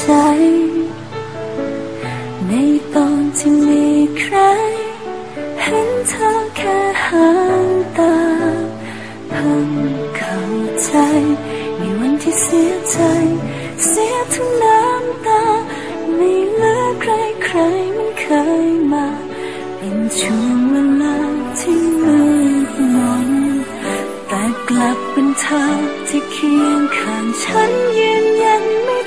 ใจในตอนที่มีใครเห็นเธอแค่หางตาเพิ่งเข้าใจในวันที่เสียใจเสียทั้งน้ำตาไม่เหลือใครใครมันเคยมาเป็นช่วงเวลาที่มืดมนแต่กลับเป็นเธอที่เคียงข้างฉันยืนยันไม่